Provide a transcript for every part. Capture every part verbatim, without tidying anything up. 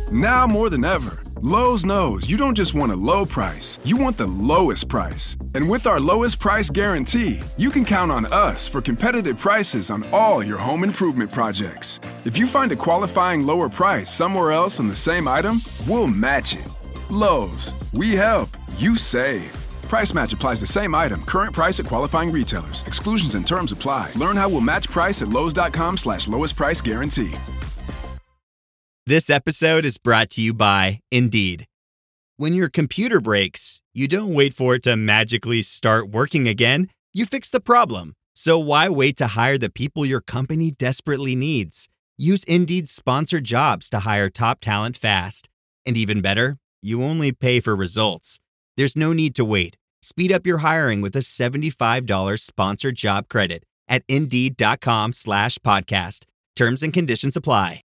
Now more than ever, Lowe's knows you don't just want a low price, you want the lowest price. And with our lowest price guarantee, you can count on us for competitive prices on all your home improvement projects. If you find a qualifying lower price somewhere else on the same item, we'll match it. Lowe's, we help, you save. Price match applies the same item, current price at qualifying retailers. Exclusions and terms apply. Learn how we'll match price at lowes.com slash lowest price guarantee. This episode is brought to you by Indeed. When your computer breaks, you don't wait for it to magically start working again. You fix the problem. So why wait to hire the people your company desperately needs? Use Indeed's sponsored jobs to hire top talent fast. And even better, you only pay for results. There's no need to wait. Speed up your hiring with a seventy-five dollars sponsored job credit at Indeed.com slash podcast. Terms and conditions apply.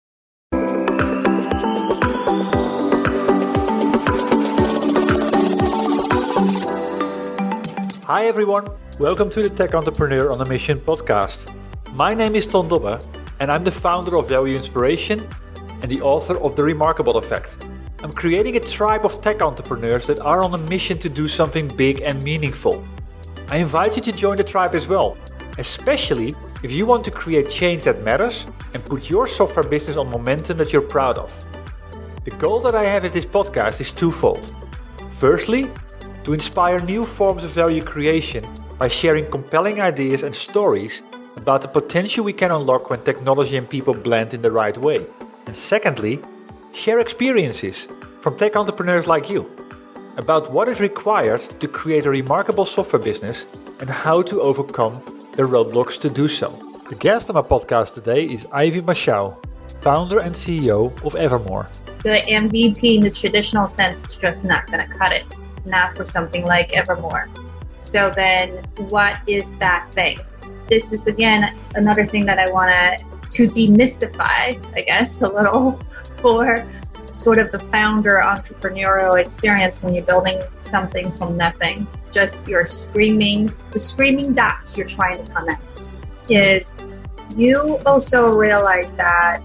Hi everyone, welcome to the Tech Entrepreneur on a Mission podcast. My name is Ton Dobbe and I'm the founder of Value Inspiration and the author of The Remarkable Effect. I'm creating a tribe of tech entrepreneurs that are on a mission to do something big and meaningful. I invite you to join the tribe as well, especially if you want to create change that matters and put your software business on momentum that you're proud of. The goal that I have with this podcast is twofold. Firstly, to inspire new forms of value creation by sharing compelling ideas and stories about the potential we can unlock when technology and people blend in the right way. And secondly, share experiences from tech entrepreneurs like you about what is required to create a remarkable software business and how to overcome the roadblocks to do so. The guest on my podcast today is Ivy Mashao, founder and C E O of Evermore. The M V P in the traditional sense is just not going to cut it, not for something like Evermore. So then what is that thing? This is, again, another thing that I want to demystify, I guess, a little for sort of the founder entrepreneurial experience when you're building something from nothing. Just your screaming, the screaming dots you're trying to connect is you also realize that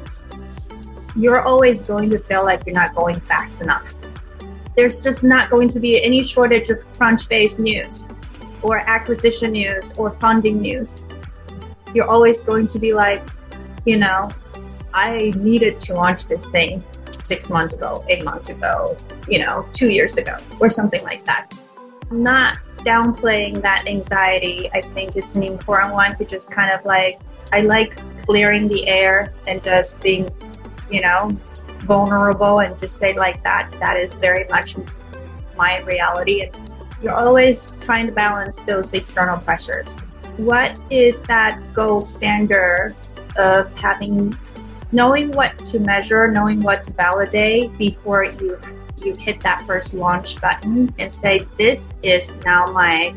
you're always going to feel like you're not going fast enough. There's just not going to be any shortage of Crunchbase news or acquisition news or funding news. You're always going to be like, you know, I needed to launch this thing six months ago, eight months ago, you know, two years ago, or something like that. I'm not downplaying that anxiety. I think it's an important one to just kind of like, I like clearing the air and just being, you know, vulnerable and just say like that, that is very much my reality. And you're always trying to balance those external pressures. What is that gold standard of having, knowing what to measure, knowing what to validate before you you hit that first launch button and say, this is now my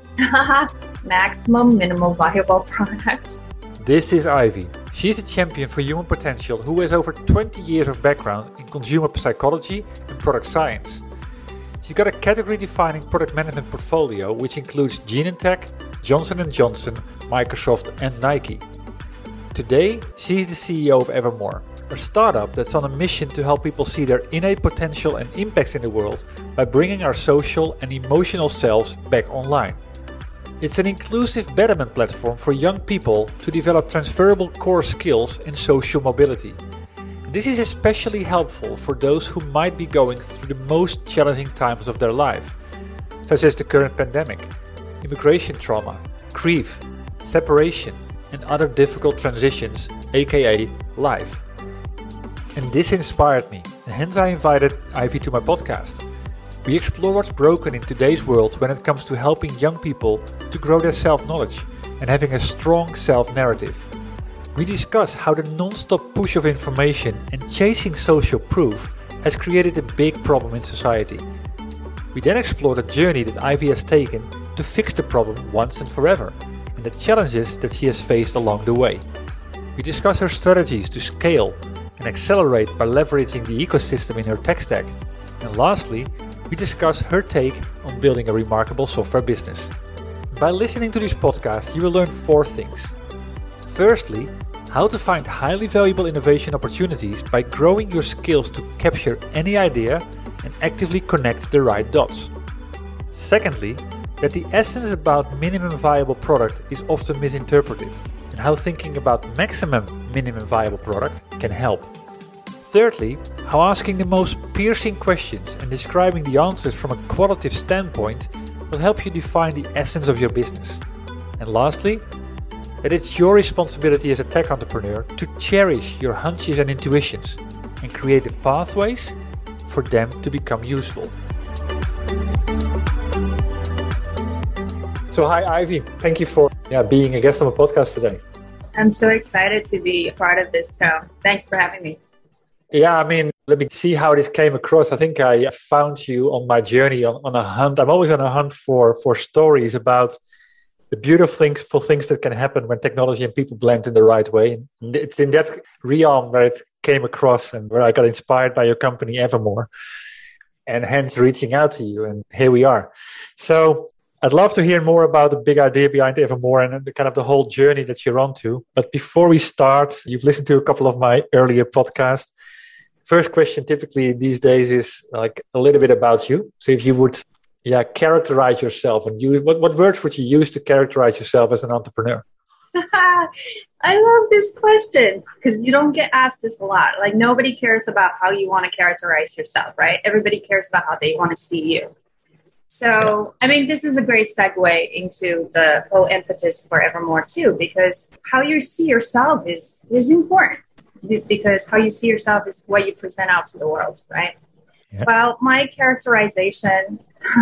maximum minimal viable product. This is Ivy. She's a champion for human potential who has over twenty years of background in consumer psychology and product science. She's got a category-defining product management portfolio which includes Genentech, Johnson and Johnson, Microsoft and Nike. Today, she's the C E O of Evermore, a startup that's on a mission to help people see their innate potential and impacts in the world by bringing our social and emotional selves back online. It's an inclusive betterment platform for young people to develop transferable core skills in social mobility. This is especially helpful for those who might be going through the most challenging times of their life, such as the current pandemic, immigration trauma, grief, separation, and other difficult transitions, aka life. And this inspired me, and hence I invited Ivy to my podcast. We explore what's broken in today's world when it comes to helping young people to grow their self-knowledge and having a strong self-narrative. We discuss how the non-stop push of information and chasing social proof has created a big problem in society. We then explore the journey that Ivy has taken to fix the problem once and forever, and the challenges that she has faced along the way. We discuss her strategies to scale and accelerate by leveraging the ecosystem in her tech stack. And lastly, we discuss her take on building a remarkable software business. By listening to this podcast, you will learn four things. Firstly, how to find highly valuable innovation opportunities by growing your skills to capture any idea and actively connect the right dots. Secondly, that the essence about minimum viable product is often misinterpreted, and how thinking about maximum minimum viable product can help. Thirdly, how asking the most piercing questions and describing the answers from a qualitative standpoint will help you define the essence of your business. And lastly, that it's your responsibility as a tech entrepreneur to cherish your hunches and intuitions and create the pathways for them to become useful. So hi Ivy, thank you for yeah, being a guest on my podcast today. I'm so excited to be a part of this, Tom. Thanks for having me. Yeah, I mean, let me see how this came across. I think I found you on my journey on, on a hunt. I'm always on a hunt for, for stories about the beautiful things, for things that can happen when technology and people blend in the right way. And it's in that realm where it came across and where I got inspired by your company, Evermore, and hence reaching out to you. And here we are. So I'd love to hear more about the big idea behind Evermore and the kind of the whole journey that you're on to. But before we start, you've listened to a couple of my earlier podcasts. First question typically these days is like a little bit about you. So if you would yeah, characterize yourself, and you, what, what words would you use to characterize yourself as an entrepreneur? I love this question because you don't get asked this a lot. Like nobody cares about how you want to characterize yourself, right? Everybody cares about how they want to see you. So, I mean, this is a great segue into the whole impetus for Evermore too, because how you see yourself is, is important, because how you see yourself is what you present out to the world, right? Yeah. Well, my characterization,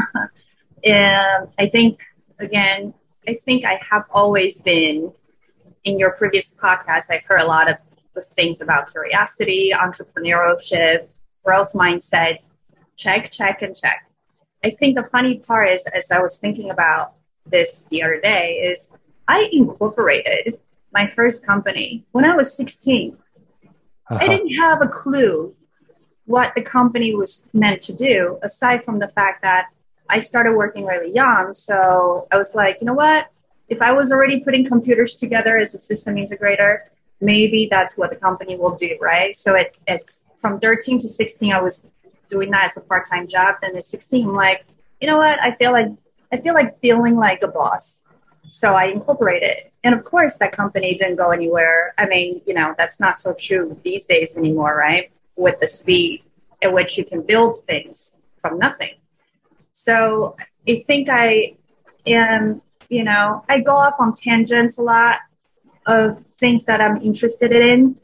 um, I think, again, I think I have always been, in your previous podcast, I've heard a lot of things about curiosity, entrepreneurship, growth mindset, check, check, and check. I think the funny part is, as I was thinking about this the other day, is I incorporated my first company when I was sixteen. Uh-huh. I didn't have a clue what the company was meant to do, aside from the fact that I started working really young. So I was like, you know what? If I was already putting computers together as a system integrator, maybe that's what the company will do, right? So it, it's from thirteen to sixteen, I was doing that as a part-time job. Then at sixteen, I'm like, you know what? I feel like I feel like feeling like a boss. So I incorporated. And of course, that company didn't go anywhere. I mean, you know, that's not so true these days anymore, right? With the speed at which you can build things from nothing. So I think I am, you know, I go off on tangents a lot of things that I'm interested in.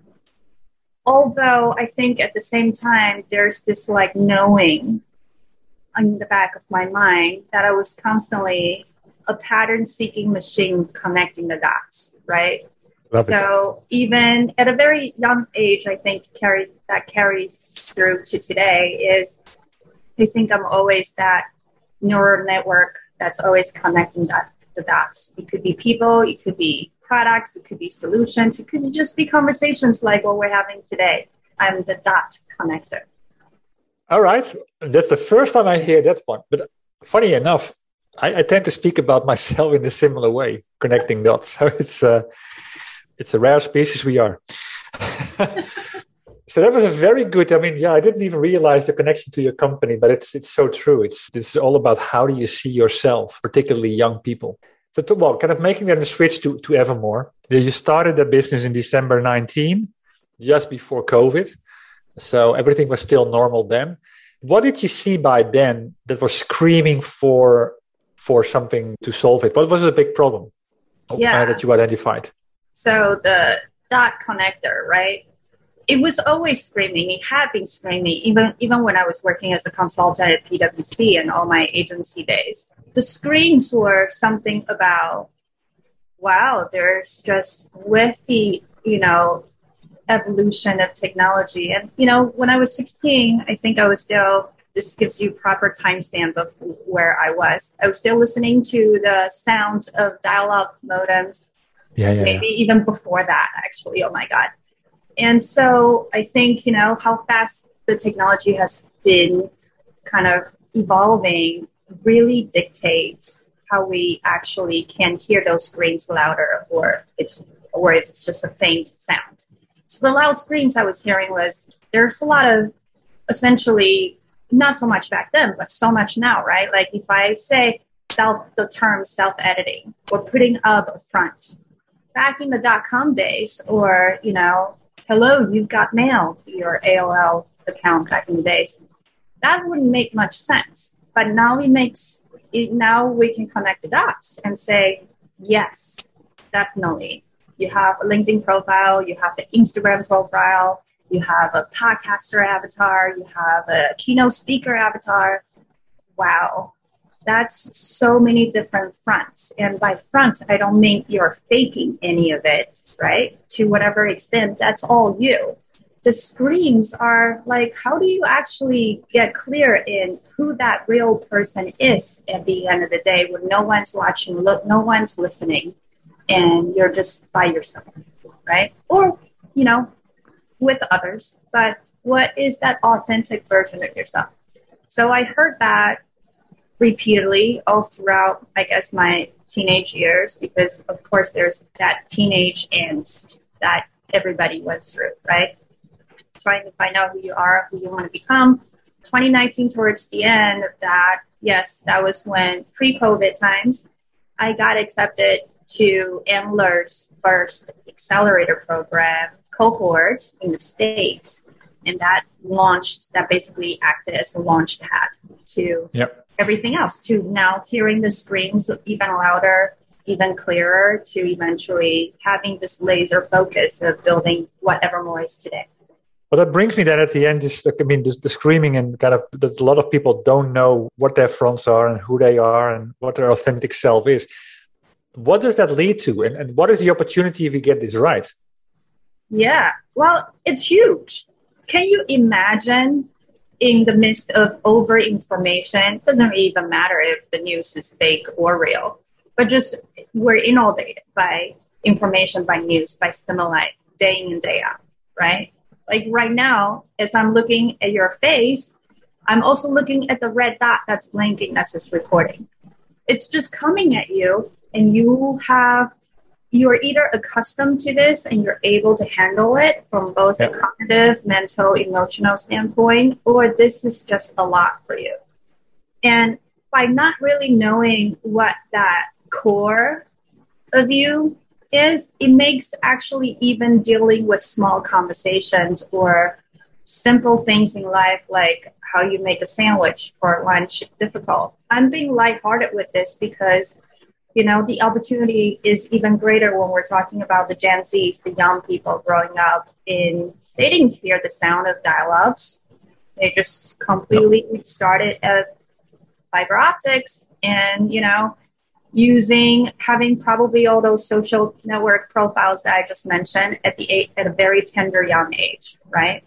Although I think at the same time, there's this like knowing in the back of my mind that I was constantly a pattern seeking machine connecting the dots, right? Love so it. Even at a very young age, I think carries that carries through to today is I think I'm always that neural network that's always connecting that, the dots. It could be people, it could be products, it could be solutions, it could just be conversations like what we're having today. I'm the dot connector. All right. That's the first time I hear that one. But funny enough, I, I tend to speak about myself in a similar way, connecting dots. So it's, uh, it's a rare species we are. So that was a very good, I mean, yeah, I didn't even realize the connection to your company, but it's it's so true. It's It's all about how do you see yourself, particularly young people. So, to, well, kind of making that a switch to, to Evermore. You started the business in December nineteenth, just before COVID. So everything was still normal then. What did you see by then that was screaming for for something to solve it? What was the big problem yeah. uh, that you identified? So the dot connector, right? It was always screaming. It had been screaming, even, even when I was working as a consultant at P W C and all my agency days. The screams were something about, wow, there's just with the, you know, evolution of technology. And, you know, when I was sixteen, I think I was still, this gives you proper timestamp of where I was. I was still listening to the sounds of dial-up modems. Yeah, yeah, maybe yeah. even before that, actually. Oh, my God. And so I think, you know, how fast the technology has been kind of evolving really dictates how we actually can hear those screams louder, or it's or if it's just a faint sound. So the loud screams I was hearing was, there's a lot of, essentially, not so much back then, but so much now, right? Like if I say self, the term self-editing or putting up a front, back in the dot-com days, or, you know, hello, you've got mail to your A O L account back in the days, that wouldn't make much sense. But now it makes, it, now we can connect the dots and say, yes, definitely. You have a LinkedIn profile, you have an Instagram profile, you have a podcaster avatar, you have a keynote speaker avatar. Wow. That's so many different fronts. And by fronts, I don't mean you're faking any of it, right? To whatever extent, that's all you. The screens are like, how do you actually get clear in who that real person is at the end of the day when no one's watching, look, no one's listening, and you're just by yourself, right? Or, you know, with others. But what is that authentic version of yourself? So I heard that repeatedly all throughout, I guess, my teenage years, because of course there's that teenage angst that everybody went through, right? Trying to find out who you are, who you want to become. twenty nineteen, towards the end of that, yes, that was when pre-COVID times, I got accepted to Antler's first accelerator program cohort in the States. And that launched, that basically acted as a launch pad to yep. everything else, to now hearing the screams even louder, even clearer, to eventually having this laser focus of building what Evermore is today. Well, that brings me then at the end is, I mean, the, the screaming and kind of that a lot of people don't know what their fronts are and who they are and what their authentic self is. What does that lead to? And, and what is the opportunity if you get this right? Yeah, well, it's huge. Can you imagine in the midst of over information? It doesn't even matter if the news is fake or real, but just we're inundated by information, by news, by stimuli, day in and day out, right? Like right now, as I'm looking at your face, I'm also looking at the red dot that's blinking as it's recording. It's just coming at you, and you have, you're either accustomed to this and you're able to handle it from both yep. a cognitive, mental, emotional standpoint, or this is just a lot for you. And by not really knowing what that core of you is, it makes actually even dealing with small conversations or simple things in life, like how you make a sandwich for lunch, difficult. I'm being lighthearted with this because, you know, the opportunity is even greater when we're talking about the Gen Zs, the young people growing up in, they didn't hear the sound of dial-ups. They just completely nope. started at fiber optics and, you know, using, having probably all those social network profiles that I just mentioned at the at a very tender young age, right?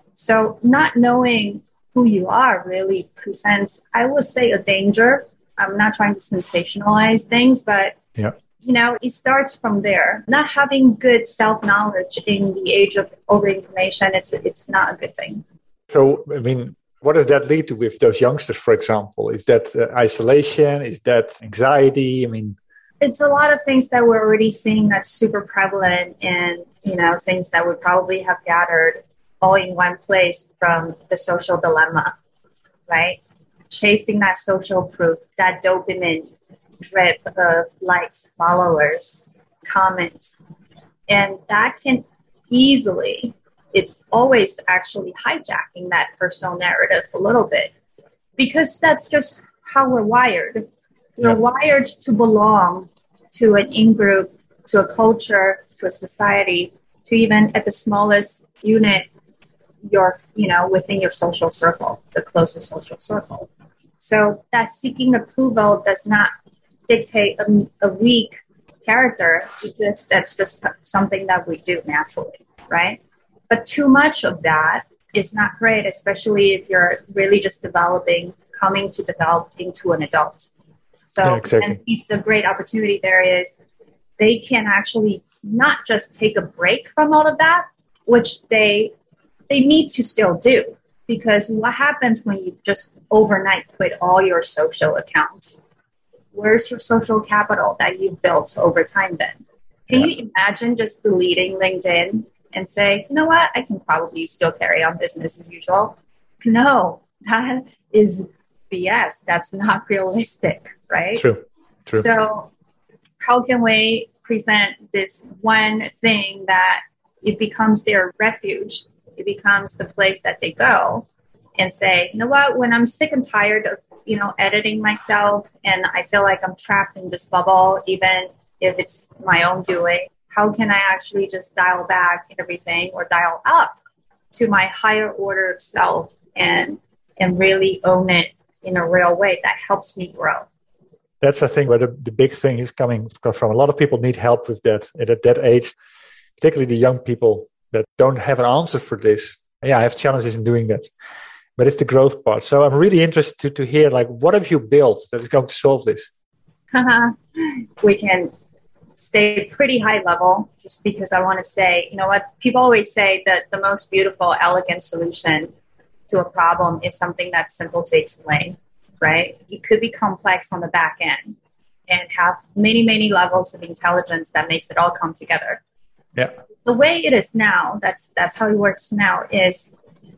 So not knowing who you are really presents, I would say, a danger. I'm not trying to sensationalize things, but, yeah. you know, it starts from there. Not having good self-knowledge in the age of over-information, it's, it's not a good thing. So, I mean, what does that lead to with those youngsters, for example? Is that uh, isolation? Is that anxiety? I mean, it's a lot of things that we're already seeing that's super prevalent, and, you know, things that we probably have gathered all in one place from the social dilemma, right? Chasing that social proof, that dopamine drip of likes, followers, comments. And that can easily, it's always actually hijacking that personal narrative a little bit, because that's just how we're wired. We're yeah. wired to belong to an in-group, to a culture, to a society, to even at the smallest unit, your, you know, within your social circle, the closest social circle. So that seeking approval does not dictate a, a weak character. Just, that's just something that we do naturally, right? But too much of that is not great, especially if you're really just developing, coming to develop into an adult. So yeah, exactly. and it's the great opportunity there is they can actually not just take a break from all of that, which they they need to still do. Because what happens when you just overnight quit all your social accounts? Where's your social capital that you built over time then? Can Yeah. you imagine just deleting LinkedIn and say, you know what, I can probably still carry on business as usual? No, that is B S. That's not realistic, right? True. True. So how can we present this one thing that it becomes their refuge? It becomes the place that they go and say, you know what, when I'm sick and tired of, you know, editing myself and I feel like I'm trapped in this bubble, even if it's my own doing, how can I actually just dial back everything or dial up to my higher order of self and and really own it in a real way that helps me grow? That's, I think, where the, the big thing is coming from. A lot of people need help with that at that age, particularly the young people that don't have an answer for this. Yeah, I have challenges in doing that. But it's the growth part. So I'm really interested to, to hear, like, what have you built that is going to solve this? We can stay pretty high level just because I want to say, you know what, people always say that the most beautiful, elegant solution to a problem is something that's simple to explain, right? It could be complex on the back end and have many, many levels of intelligence that makes it all come together. Yeah. The way it is now, that's that's how it works now, is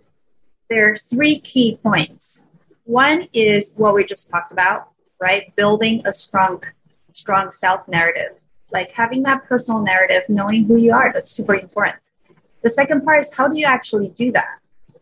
there are three key points. One is what we just talked about, right? Building a strong, strong self-narrative, like having that personal narrative, knowing who you are. That's super important. The second part is, how do you actually do that?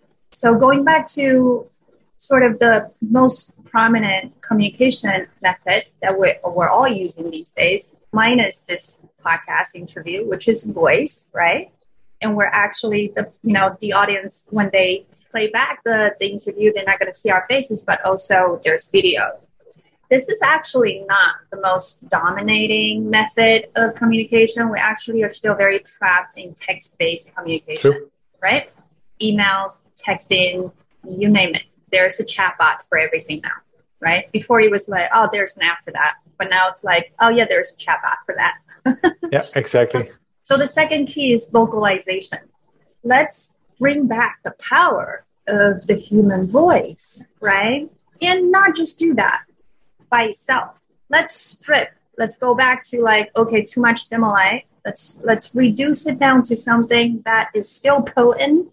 So going back to sort of the most prominent communication methods that we're, we're all using these days, minus this podcast interview, which is voice, right? And we're actually, the you know, the audience, when they play back the, the interview, they're not going to see our faces, but also there's video. This is actually not the most dominating method of communication. We actually are still very trapped in text-based communication, True. Right? Emails, texting, you name it. There's a chatbot for everything now, right? Before it was like, oh, there's an app for that. But now it's like, oh, yeah, there's a chatbot for that. Yeah, exactly. So the second key is vocalization. Let's bring back the power of the human voice, right? And not just do that by itself. Let's strip. Let's go back to like, okay, too much stimuli. Let's let's reduce it down to something that is still potent,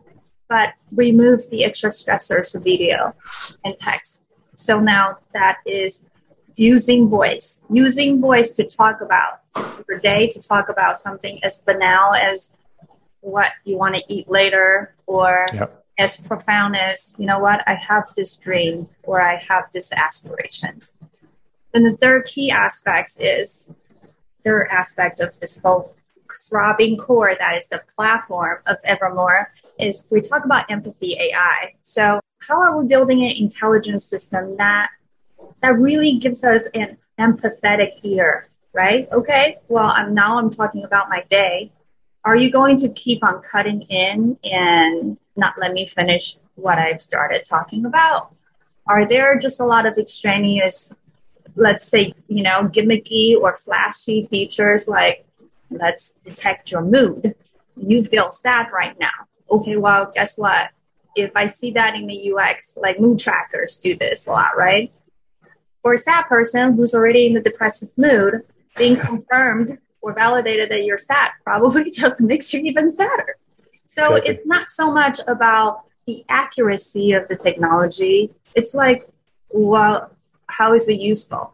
but removes the extra stressors of video and text. So now that is using voice, using voice to talk about your day, to talk about something as banal as what you want to eat later, or Yep. as profound as, you know what, I have this dream or I have this aspiration. Then the third key aspect is, third aspect of this whole throbbing core that is the platform of Evermore, is we talk about empathy A I. So how are we building an intelligence system that that really gives us an empathetic ear, right? Okay, well, I'm now I'm talking about my day. Are you going to keep on cutting in and not let me finish what I've started talking about? Are there just a lot of extraneous, let's say, you know, gimmicky or flashy features like, let's detect your mood. You feel sad right now. Okay, well, guess what? If I see that in the U X, like mood trackers do this a lot, right? For a sad person who's already in the depressive mood, being confirmed or validated that you're sad probably just makes you even sadder. So Exactly. It's not so much about the accuracy of the technology. It's like, well, how is it useful?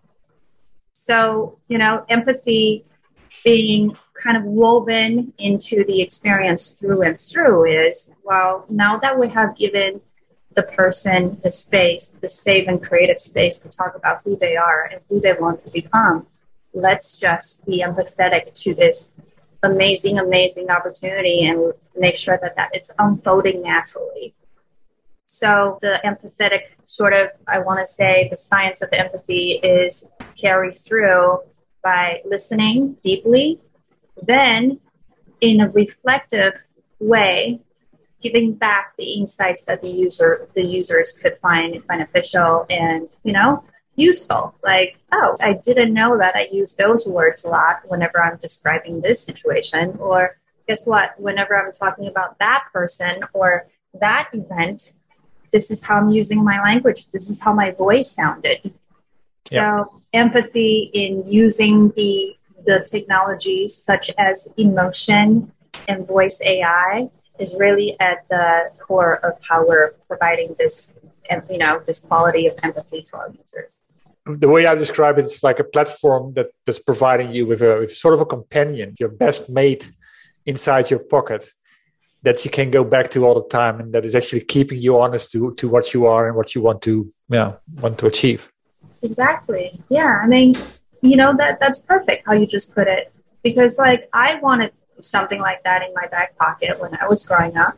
So, you know, empathy being kind of woven into the experience through and through is, well, now that we have given the person the space, the safe and creative space to talk about who they are and who they want to become, let's just be empathetic to this amazing, amazing opportunity and make sure that, that it's unfolding naturally. So the empathetic sort of, I want to say, the science of empathy is carried through by listening deeply, then in a reflective way, giving back the insights that the user, the users could find beneficial and, you know, useful. Like, oh, I didn't know that I use those words a lot whenever I'm describing this situation. Or guess what? Whenever I'm talking about that person or that event, this is how I'm using my language. This is how my voice sounded. So Yeah. empathy in using the the technologies such as emotion and voice A I is really at the core of how we're providing this, you know, this quality of empathy to our users. The way I describe it is like a platform that, that's providing you with a with sort of a companion, your best mate inside your pocket that you can go back to all the time, and that is actually keeping you honest to, to what you are and what you want to yeah want to achieve. Exactly. Yeah. I mean, you know, that that's perfect how you just put it, because like I wanted something like that in my back pocket when I was growing up.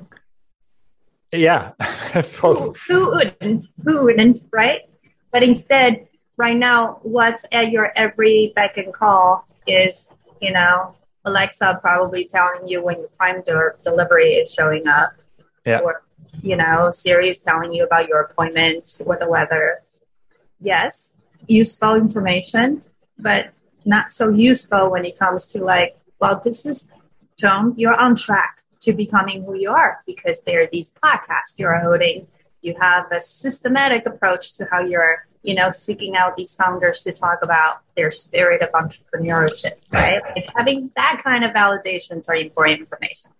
Yeah. who, who wouldn't? Who wouldn't, right? But instead, right now, what's at your every beck and call is, you know, Alexa probably telling you when your Prime de- delivery is showing up. Yeah. Or, you know, Siri is telling you about your appointment or the weather. Yes, useful information, but not so useful when it comes to like, well, this is, Tom, you're on track to becoming who you are because there are these podcasts you're holding. You have a systematic approach to how you're, you know, seeking out these founders to talk about their spirit of entrepreneurship, right? Like having that kind of validations are important information.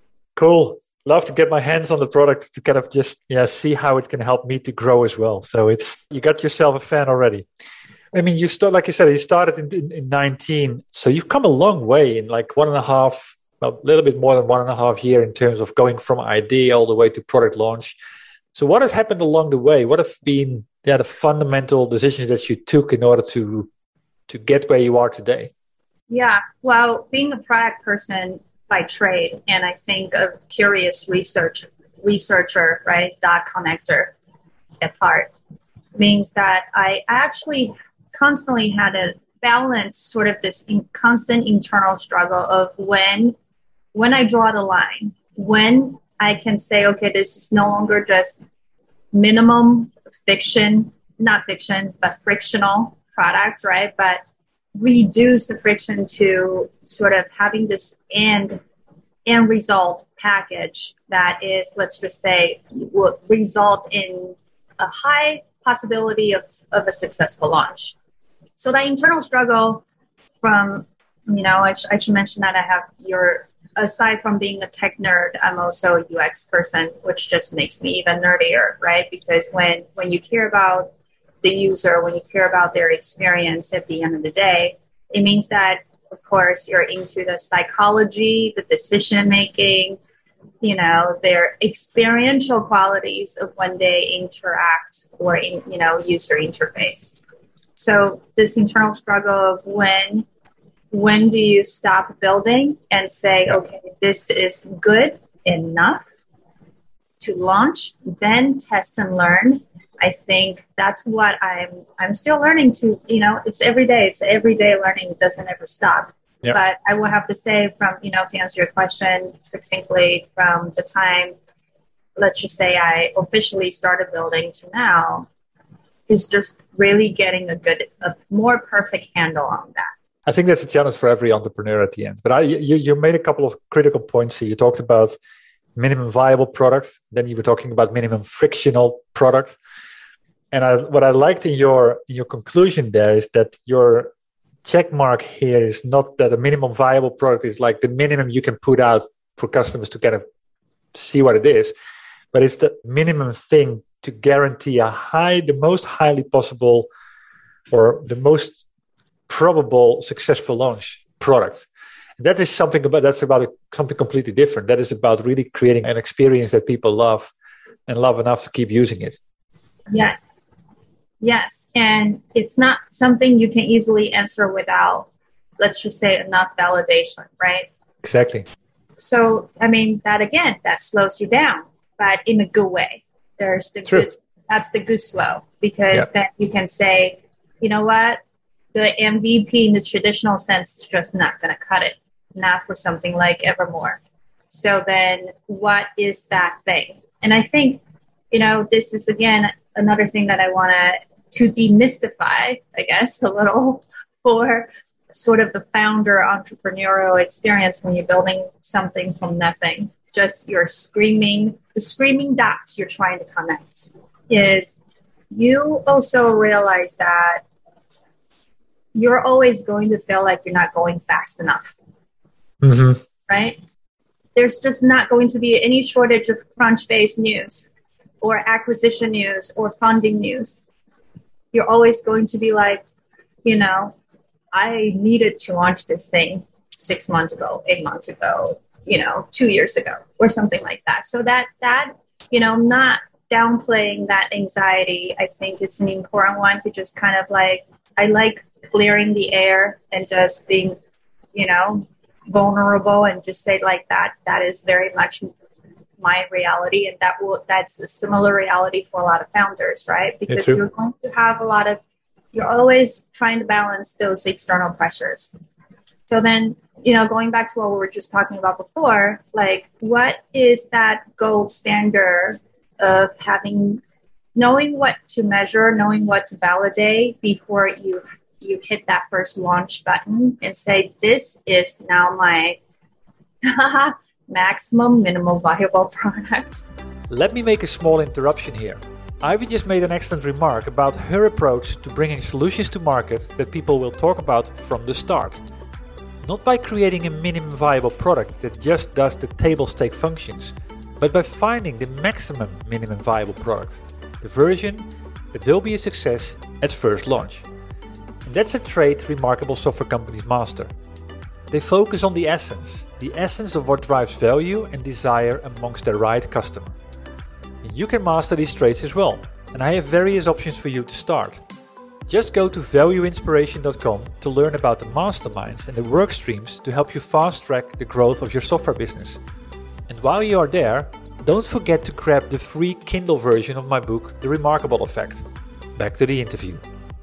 Cool. Love to get my hands on the product to kind of just yeah see how it can help me to grow as well. So it's you got yourself a fan already. I mean, you start like you said, you started in, in, in nineteen, so you've come a long way in like one and a half, a little bit more than one and a half year in terms of going from idea all the way to product launch. So what has happened along the way? What have been yeah, the fundamental decisions that you took in order to to get where you are today? Yeah, well, being a product person by trade, and I think a curious research researcher, right, dot connector at heart, means that I actually constantly had a balance, sort of this in constant internal struggle of when when I draw the line, when I can say, okay, this is no longer just minimum fiction, not fiction, but frictional product, right? But reduce the friction to sort of having this end, end result package that is, let's just say, will result in a high possibility of, of a successful launch. So that internal struggle from, you know, I, sh- I should mention that I have your, aside from being a tech nerd, I'm also a U X person, which just makes me even nerdier, right? Because when, when you care about the user, when you care about their experience at the end of the day, it means that, of course, you're into the psychology, the decision-making, you know, their experiential qualities of when they interact or, in, you know, user interface. So this internal struggle of when When do you stop building and say, okay, this is good enough to launch, then test and learn? I think that's what I'm I'm still learning to, you know, it's every day. It's everyday learning. It doesn't ever stop. Yep. But I will have to say from, you know, to answer your question succinctly, from the time, let's just say I officially started building to now, is just really getting a good, a more perfect handle on that. I think that's a challenge for every entrepreneur at the end. But I, you, you made a couple of critical points here. You talked about minimum viable product. Then you were talking about minimum frictional product. And I, what I liked in your in your conclusion there is that your check mark here is not that a minimum viable product is like the minimum you can put out for customers to kind of see what it is, but it's the minimum thing to guarantee a high, the most highly possible or the most probable successful launch product. And that is something about that's about a, something completely different. That is about really creating an experience that people love and love enough to keep using it. Yes. Yes. And it's not something you can easily answer without, let's just say, enough validation, right? Exactly. So, I mean, that again, that slows you down, but in a good way. There's the True. good, that's the good slow, because yeah. then you can say, you know what? The M V P in the traditional sense is just not going to cut it, not for something like Evermore. So then what is that thing? And I think, you know, this is, again, another thing that I want to to demystify, I guess, a little for sort of the founder entrepreneurial experience when you're building something from nothing. Just your screaming, the screaming dots you're trying to connect is you also realize that you're always going to feel like you're not going fast enough, Mm-hmm. right? There's just not going to be any shortage of Crunchbase news or acquisition news or funding news. You're always going to be like, you know, I needed to launch this thing six months ago, eight months ago, you know, two years ago or something like that. So that, that, you know, not downplaying that anxiety, I think it's an important one to just kind of like, I like clearing the air and just being, you know, vulnerable and just say like that, that is very much my reality. And that will, that's a similar reality for a lot of founders, right? Because you're going to have a lot of, you're always trying to balance those external pressures. So then, you know, going back to what we were just talking about before, like what is that gold standard of having, knowing what to measure, knowing what to validate before you you hit that first launch button and say, this is now my maximum minimal viable product. Let me make a small interruption here. Ivy just made an excellent remark about her approach to bringing solutions to market that people will talk about from the start. Not by creating a minimum viable product that just does the table stake functions, but by finding the maximum minimum viable product, the version that will be a success at first launch. And that's a trait remarkable software companies master. They focus on the essence, the essence of what drives value and desire amongst their right customer. And you can master these traits as well, and I have various options for you to start. Just go to value inspiration dot com to learn about the masterminds and the work streams to help you fast track the growth of your software business. And while you are there, don't forget to grab the free Kindle version of my book, The Remarkable Effect. Back to the interview.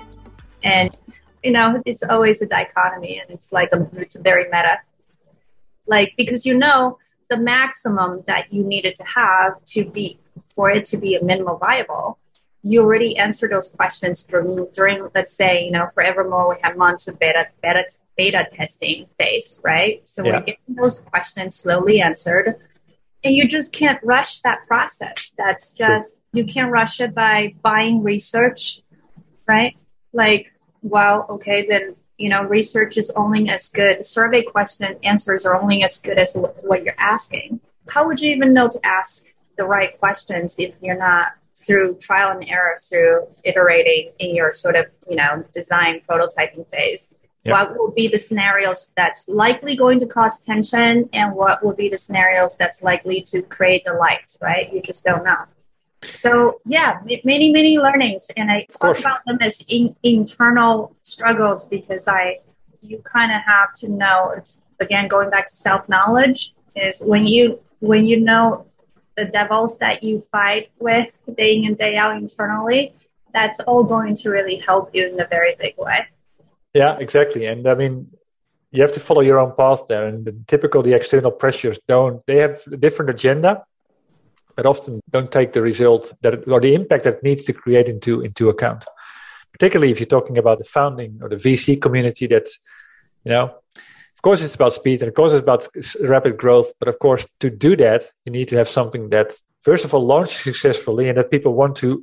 And, you know, it's always a dichotomy and it's like, a, it's a very meta. Like, because you know, the maximum that you needed to have to be, for it to be a minimal viable, you already answered those questions during, during, let's say, you know, forevermore, we have months of beta, beta, beta testing phase, right? So yeah. we're getting those questions slowly answered. And you just can't rush that process. That's just, sure. You can't rush it by buying research, right? Like, well, okay, then, you know, research is only as good. The survey question answers are only as good as what you're asking. How would you even know to ask the right questions if you're not through trial and error, through iterating in your sort of, you know, design prototyping phase? Yep. What will be the scenarios that's likely going to cause tension and what will be the scenarios that's likely to create delight, right? You just don't know. So yeah, many, many learnings. And I talk about them as in, internal struggles because I, you kind of have to know, it's again, going back to self-knowledge is when you, when you know the devils that you fight with day in and day out internally, that's all going to really help you in a very big way. Yeah, exactly. And I mean, you have to follow your own path there. And the, typical, the external pressures don't, they have a different agenda, but often don't take the result that or the impact that it needs to create into, into account. Particularly if you're talking about the founding or the V C community that's, you know, of course it's about speed and of course it's about rapid growth. But of course, to do that, you need to have something that, first of all, launches successfully and that people want to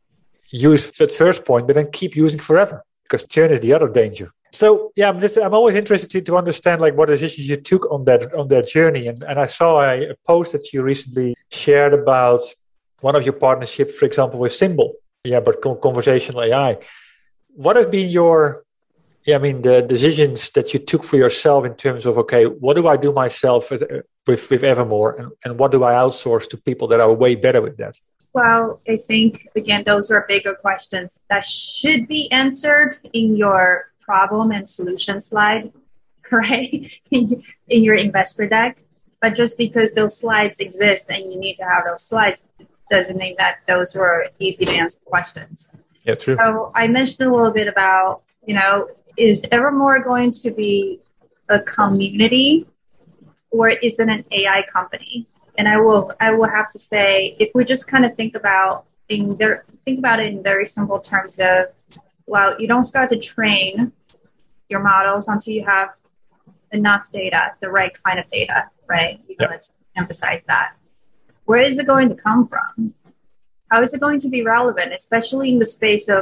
use at first point, but then keep using forever. Because churn is the other danger. So yeah, I'm, this, I'm always interested to, to understand like what decisions you took on that on that journey. And and I saw a, a post that you recently shared about one of your partnerships, for example, with Symbol. Yeah, but con- conversational A I. What has been your, yeah, I mean, the decisions that you took for yourself in terms of okay, what do I do myself with with, with Evermore, and, and what do I outsource to people that are way better with that? Well, I think, again, those are bigger questions that should be answered in your problem and solution slide, right? in, in your investor deck. But just because those slides exist and you need to have those slides doesn't mean that those were easy to answer questions. Yeah, true. So I mentioned a little bit about, you know, is Evermore going to be a community or is it an A I company? And I will, I will have to say, if we just kind of think about in very, think about it in very simple terms of, well, you don't start to train your models until you have enough data, the right kind of data, right? You know, yep. Let's emphasize that. Where is it going to come from? How is it going to be relevant, especially in the space of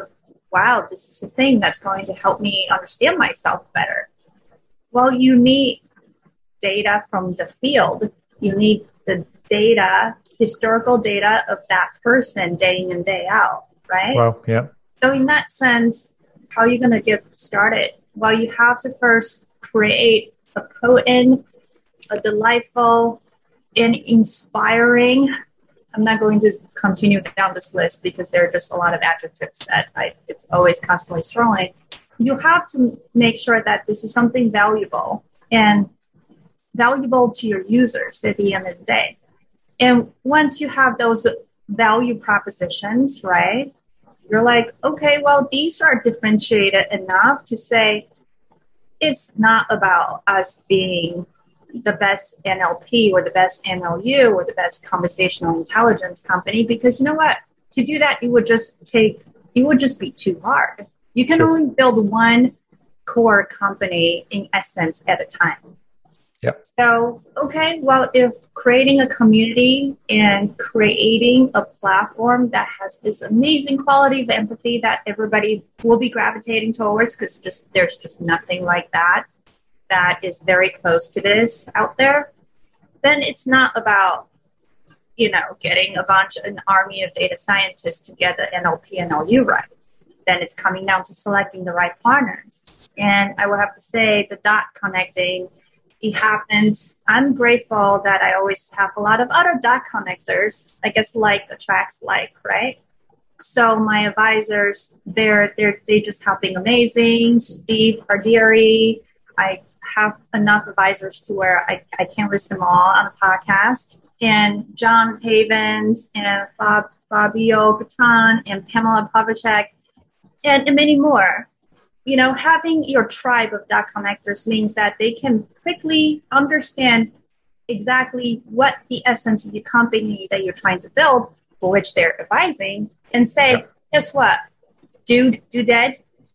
wow, this is a thing that's going to help me understand myself better. Well, you need data from the field. You need the data, historical data of that person day in and day out, right? Well, yeah. So in that sense, how are you going to get started? Well, you have to first create a potent, a delightful, and inspiring. I'm not going to continue down this list because there are just a lot of adjectives that I, it's always constantly scrolling. You have to make sure that this is something valuable and valuable to your users at the end of the day. And once you have those value propositions, right, you're like, okay, well, these are differentiated enough to say it's not about us being the best N L P or the best N L U or the best conversational intelligence company, because you know what? To do that, it would just take, it would just be too hard. You can Sure. only build one core company in essence at a time. Yeah. So, okay, well, if creating a community and creating a platform that has this amazing quality of empathy that everybody will be gravitating towards, because just there's just nothing like that that is very close to this out there, then it's not about, you know, getting a bunch, an army of data scientists to get the N L P, N L U right. Then it's coming down to selecting the right partners. And I will have to say the dot connecting, it happens. I'm grateful that I always have a lot of other dot connectors, I guess like attracts like, right? So my advisors, they're, they're, they just have been amazing. Steve Ardieri, I have enough advisors to where I, I can't list them all on a podcast. And John Havens and Fab, Fabio Patan and Pamela Pavlicek and, and many more. You know, having your tribe of dot connectors means that they can quickly understand exactly what the essence of your company that you're trying to build, for which they're advising, and say, yeah. Guess what, dude, dudette,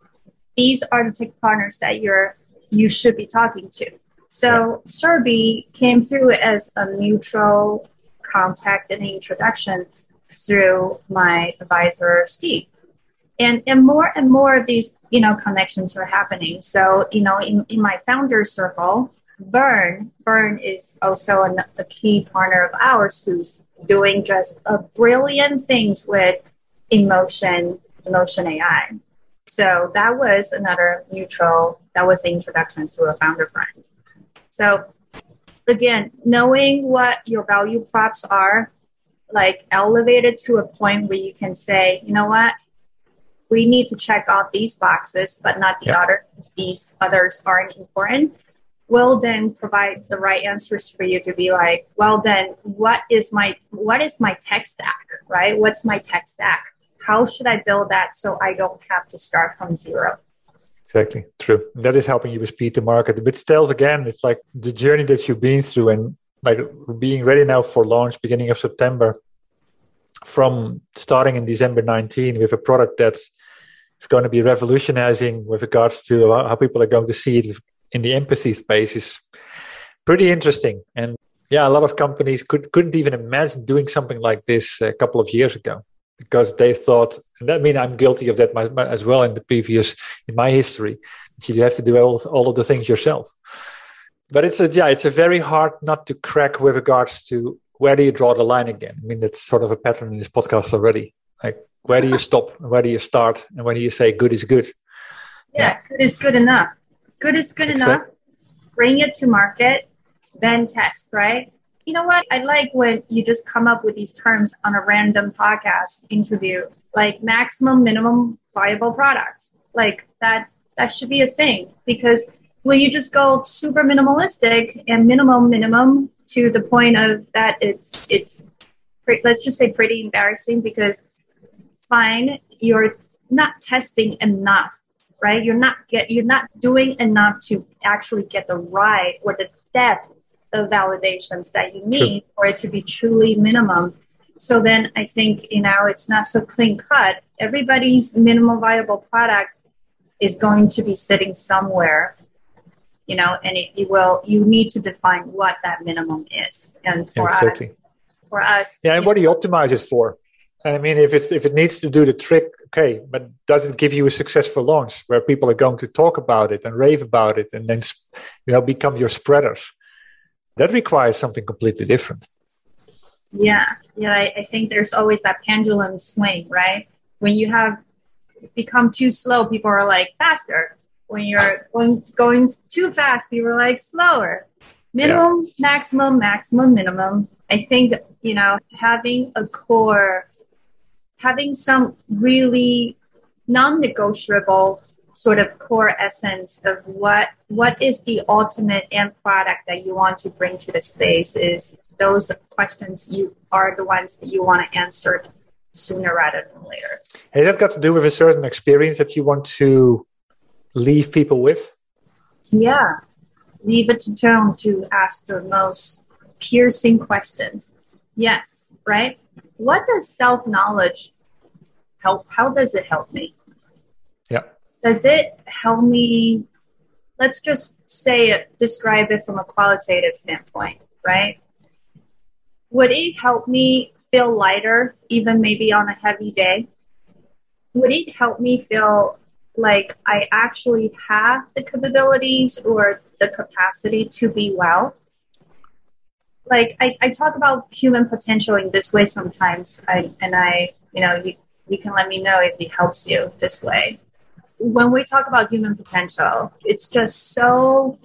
these are the tech partners that you're you should be talking to. So Serby came through as a neutral contact and introduction through my advisor, Steve. And and more and more of these, you know, connections are happening. So, you know, in, in my founder circle, Bern, Bern is also an, a key partner of ours who's doing just a brilliant things with emotion, emotion A I. So that was another neutral, that was the introduction to a founder friend. So again, knowing what your value props are, like elevated to a point where you can say, you know what, we need to check off these boxes, but not the yeah. others. These others aren't important. Will then provide the right answers for you to be like, well, then what is my, what is my tech stack, right? What's my tech stack? How should I build that so I don't have to start from zero? Exactly. True. That is helping you with speed to market. But still, again, it's like the journey that you've been through and like being ready now for launch beginning of September, from starting in December nineteenth with a product that's it's going to be revolutionizing with regards to how people are going to see it in the empathy space is pretty interesting. And yeah, a lot of companies could, couldn't even imagine doing something like this a couple of years ago, because they thought, and I mean, I'm guilty of that my, my, as well in the previous, in my history, that you have to do all, all of the things yourself. But it's a, yeah, it's a very hard nut to crack with regards to where do you draw the line again? I mean, that's sort of a pattern in this podcast already. Like, where do you stop? Where do you start? And when do you say good is good? Yeah, yeah. Good is good enough. Good is good exactly. enough. Bring it to market, then test, right? You know what? I like when you just come up with these terms on a random podcast interview, like maximum, minimum viable product. Like that, that should be a thing, because when you just go super minimalistic and minimum, minimum to the point of that it's, it's pre- let's just say pretty embarrassing, because fine, you're not testing enough, right? You're not get, you're not doing enough to actually get the right or the depth of validations that you need True. For it to be truly minimum. So then I think, you know, it's not so clean cut. Everybody's minimal viable product is going to be sitting somewhere, you know, and it, it will, you need to define what that minimum is. And for yeah, exactly. us, for us. Yeah. And what do you optimize it for? And I mean, if it's, if it needs to do the trick Okay, but does it give you a successful launch where people are going to talk about it and rave about it and then, you know, become your spreaders? That requires something completely different. Yeah, yeah. I, I think there's always that pendulum swing, right? When you have become too slow, people are like faster. When you're going, going too fast, people are like slower. Minimum, yeah. maximum, maximum, minimum. I think, you know, having a core, having some really non-negotiable sort of core essence of what what is the ultimate end product that you want to bring to the space is those questions you are the ones that you want to answer sooner rather than later. Has that got to do with a certain experience that you want to leave people with? Yeah. Leave it to Tone to ask the most piercing questions. Yes, right? What does self-knowledge help? How does it help me? Yeah. Does it help me? Let's just say it, describe it from a qualitative standpoint, right? Would it help me feel lighter, even maybe on a heavy day? Would it help me feel like I actually have the capabilities or the capacity to be well? Like I, I talk about human potential in this way sometimes, I, and I, you know, you, you can let me know if it helps you this way. When we talk about human potential, it's just so,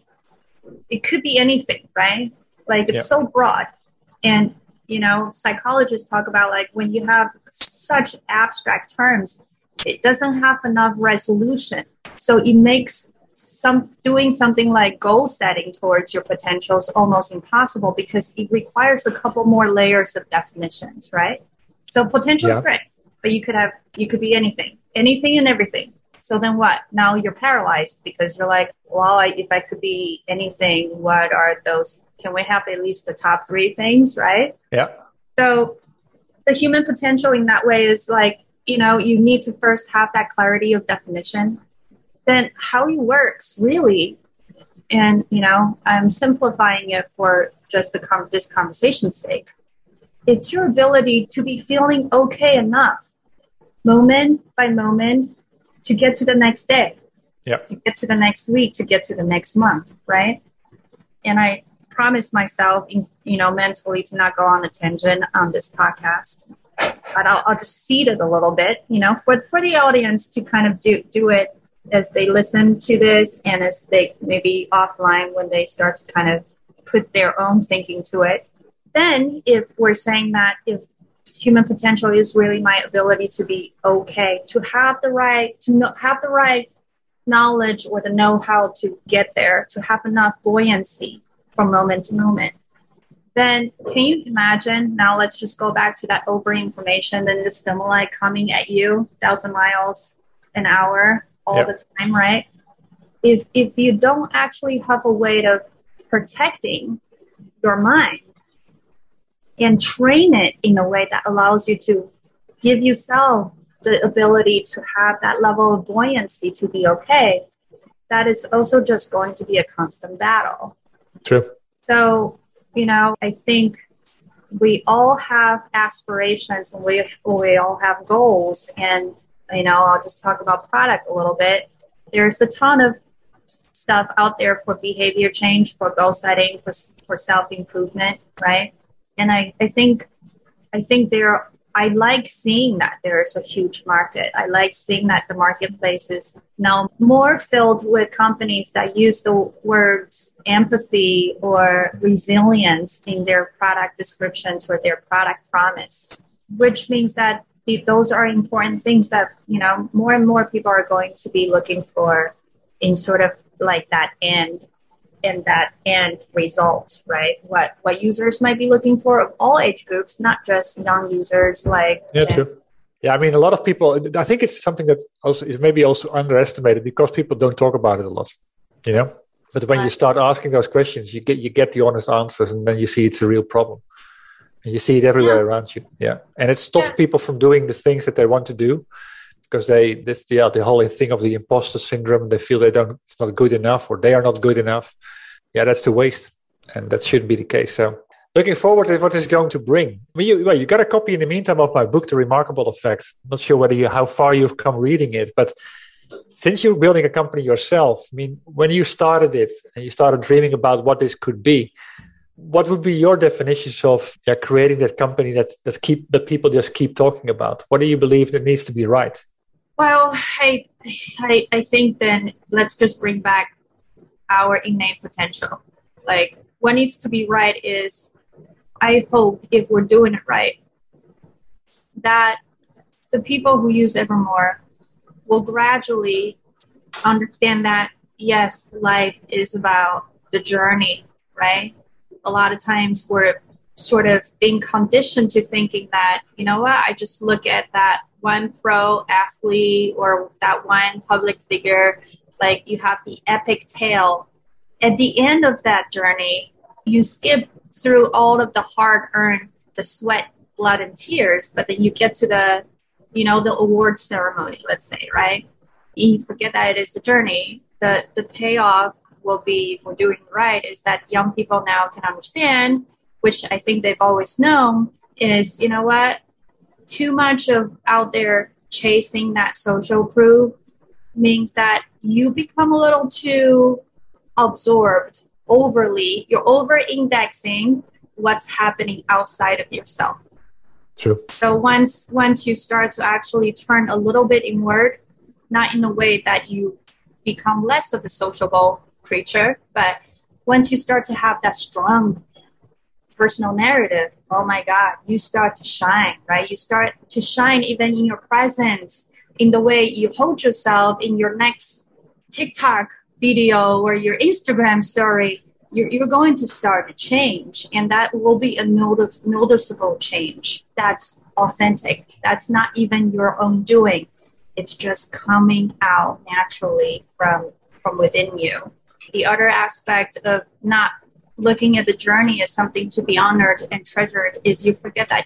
it could be anything, right? Like it's yeah. so broad. And, you know, psychologists talk about like when you have such abstract terms, it doesn't have enough resolution. So it makes some doing something like goal setting towards your potentials almost impossible because it requires a couple more layers of definitions, right? So potential yeah. is great, but you could have, you could be anything, anything and everything. So then what? Now you're paralyzed because you're like, well, I, if I could be anything, what are those? Can we have at least the top three things, right? Yeah. So the human potential in that way is like, you know, you need to first have that clarity of definition. Then how it works really, and, you know, I'm simplifying it for just the com- this conversation's sake. It's your ability to be feeling okay enough, moment by moment, to get to the next day, yep. to get to the next week, to get to the next month, right? And I promise myself, in, you know, mentally to not go on a tangent on this podcast. But I'll, I'll just seed it a little bit, you know, for for the audience to kind of do do it as they listen to this and as they maybe offline when they start to kind of put their own thinking to it. Then if we're saying that if human potential is really my ability to be okay, to have the right, to know, have the right knowledge or the know-how to get there, to have enough buoyancy from moment to moment, then can you imagine, now let's just go back to that over-information and the stimuli coming at you, one thousand miles an hour all yep. the time, right? If if you don't actually have a way of protecting your mind and train it in a way that allows you to give yourself the ability to have that level of buoyancy to be okay, that is also just going to be a constant battle. True. So, you know, I think we all have aspirations and we we all have goals. And, you know, I'll just talk about product a little bit. There's a ton of stuff out there for behavior change, for goal setting, for for self-improvement, right? And I, I think I think there I like seeing that there is a huge market. I like seeing that the marketplace is now more filled with companies that use the words empathy or resilience in their product descriptions or their product promise, which means that the, those are important things that, you know, more and more people are going to be looking for in sort of like that end and that end result, right? What what users might be looking for of all age groups, not just young users. Like yeah, true. Yeah, I mean, a lot of people. I think it's something that also is maybe also underestimated because people don't talk about it a lot, you know. But when you start asking those questions, you get you get the honest answers, and then you see it's a real problem, and you see it everywhere yeah. around you. Yeah, and it stops yeah. people from doing the things that they want to do. Because they, that's the yeah, the whole thing of the imposter syndrome. They feel they don't, it's not good enough, or they are not good enough. Yeah, that's the waste, and that shouldn't be the case. So Looking forward to what it's going to bring. Well, you, well, you got a copy in the meantime of my book, The Remarkable Effect. I'm not sure whether you how far you've come reading it, but since you're building a company yourself, I mean, when you started it and you started dreaming about what this could be, what would be your definitions of yeah, creating that company that that keep that people just keep talking about? What do you believe that needs to be right? Well, I, I, I think then let's just bring back our innate potential. Like, what needs to be right is, I hope if we're doing it right, that the people who use Evermore will gradually understand that, yes, life is about the journey, right? A lot of times we're sort of being conditioned to thinking that, you know what, I just look at that one pro athlete or that one public figure, like you have the epic tale. At the end of that journey, you skip through all of the hard-earned, the sweat, blood, and tears, but then you get to the, you know, the award ceremony, let's say, right? You forget that it is a journey. The the payoff will be, if we're doing it right, is that young people now can understand, which I think they've always known, is, you know what, too much of out there chasing that social proof means that you become a little too absorbed, overly, you're over-indexing what's happening outside of yourself. True. So once once you start to actually turn a little bit inward, not in a way that you become less of a sociable creature, but once you start to have that strong personal narrative, oh my God, you start to shine, right? You start to shine even in your presence, in the way you hold yourself in your next TikTok video or your Instagram story. You're, you're going to start to change, and that will be a notice, noticeable change. That's authentic. That's not even your own doing. It's just coming out naturally from, from within you. The other aspect of not looking at the journey as something to be honored and treasured is you forget that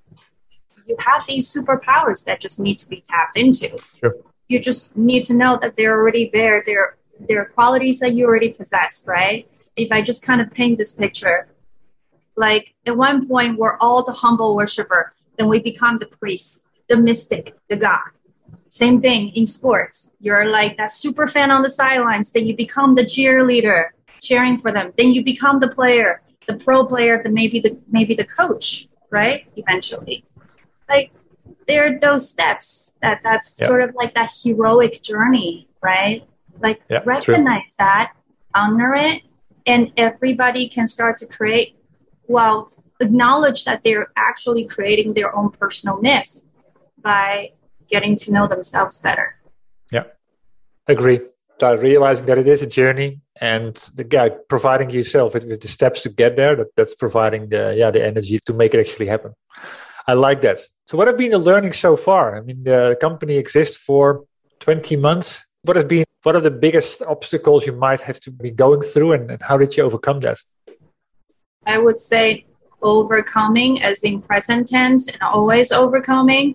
you have these superpowers that just need to be tapped into. Sure. You just need to know that they're already there. They're, they're qualities that you already possess, right? If I just kind of paint this picture, like at one point we're all the humble worshiper, then we become the priest, the mystic, the god. Same thing in sports. You're like that super fan on the sidelines, then you become the cheerleader, cheering for them. Then you become the player, the pro player, then maybe the maybe the coach, right? Eventually. Like there are those steps that that's yeah. sort of like that heroic journey, right? Like yeah, recognize that, honor it, and everybody can start to create, well, acknowledge that they're actually creating their own personal myth by getting to know themselves better. Yeah, agree. Uh, realizing that it is a journey, and the guy providing yourself with, with the steps to get there, that, that's providing the yeah the energy to make it actually happen. I like that. So what have been the learning so far? I mean, the company exists for twenty months. What have been what are the biggest obstacles you might have to be going through, and, and how did you overcome that? I would say overcoming as in present tense and always overcoming.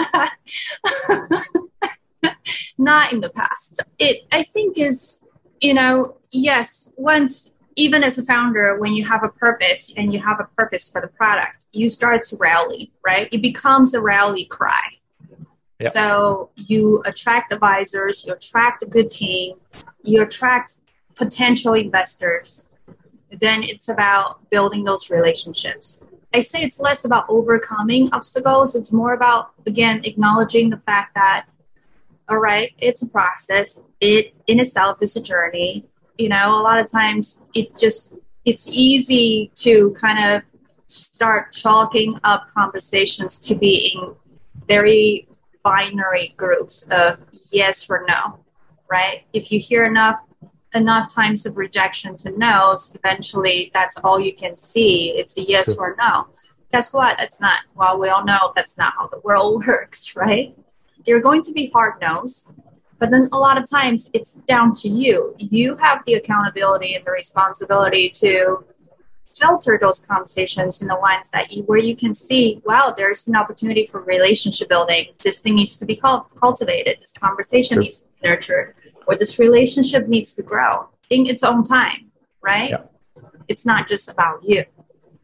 Not in the past. It, I think, is, you know, yes, once, even as a founder, when you have a purpose and you have a purpose for the product, you start to rally, right? It becomes a rally cry. Yep. So you attract advisors, you attract a good team, you attract potential investors. Then it's about building those relationships. I say it's less about overcoming obstacles. It's more about, again, acknowledging the fact that, all right, it's a process. It in itself is a journey. You know, a lot of times it just, it's easy to kind of start chalking up conversations to being very binary groups of yes or no, right? If you hear enough enough times of rejections and no's, eventually that's all you can see. It's a yes or no. Guess what? That's not, well, we all know that's not how the world works, right? There are going to be hard no's, but then a lot of times it's down to you. You have the accountability and the responsibility to filter those conversations in the ones that you, where you can see, wow, there's an opportunity for relationship building. This thing needs to be cultivated. This conversation sure. needs to be nurtured. Or this relationship needs to grow in its own time, right? Yeah. It's not just about you.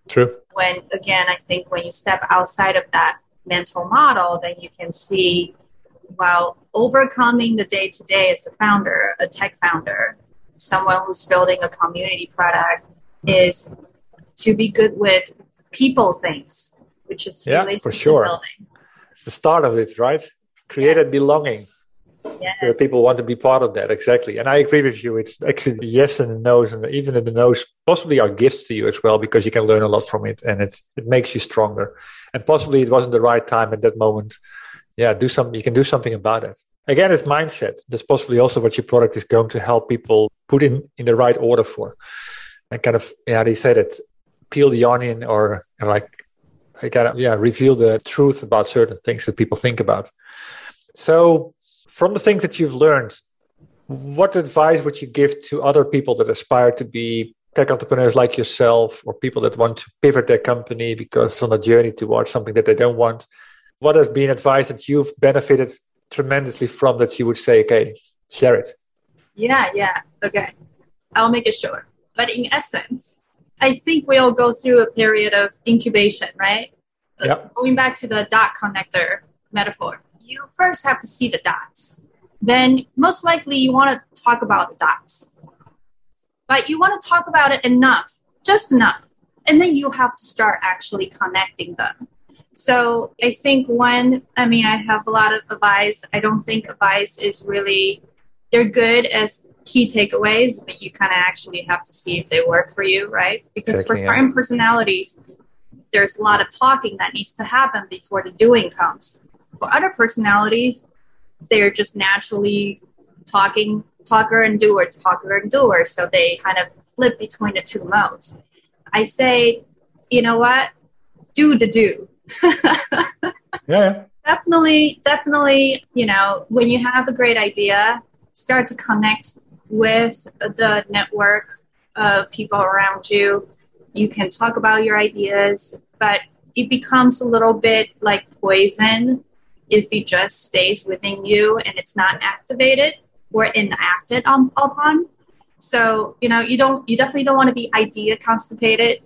True. When, again, I think when you step outside of that mental model, then you can see, well, overcoming the day-to-day as a founder, a tech founder, someone who's building a community product, is to be good with people things, which is yeah, relationship for sure. building. It's the start of it, right? Created yeah. belonging. Yes. So that people want to be part of that, exactly. And I agree with you. It's actually the yes and the no's, and even the no's possibly are gifts to you as well, because you can learn a lot from it, and it's it makes you stronger. And possibly it wasn't the right time at that moment. Yeah, do some. You can do something about it. Again, it's mindset. That's possibly also what your product is going to help people put in in the right order for, and kind of yeah, they say that peel the onion, or like I kind of yeah, reveal the truth about certain things that people think about. So, from the things that you've learned, what advice would you give to other people that aspire to be tech entrepreneurs like yourself, or people that want to pivot their company because it's on a journey towards something that they don't want? What has been advice that you've benefited tremendously from that you would say, okay, share it? Yeah, yeah. Okay. I'll make it short. But in essence, I think we all go through a period of incubation, right? Yeah. Going back to the dot connector metaphor, you first have to see the dots. Then most likely you want to talk about the dots. But you want to talk about it enough, just enough. And then you have to start actually connecting them. So I think one, I mean, I have a lot of advice. I don't think advice is really, they're good as key takeaways, but you kind of actually have to see if they work for you, right? Because exactly, for yeah. certain personalities, there's a lot of talking that needs to happen before the doing comes. For other personalities, they're just naturally talking, talker and doer, talker and doer. So they kind of flip between the two modes. I say, you know what? Do the do. yeah. Definitely, definitely, you know, when you have a great idea, start to connect with the network of people around you. You can talk about your ideas, but it becomes a little bit like poison if it just stays within you and it's not activated or enacted on, upon. So, you know, you don't, you definitely don't want to be idea constipated,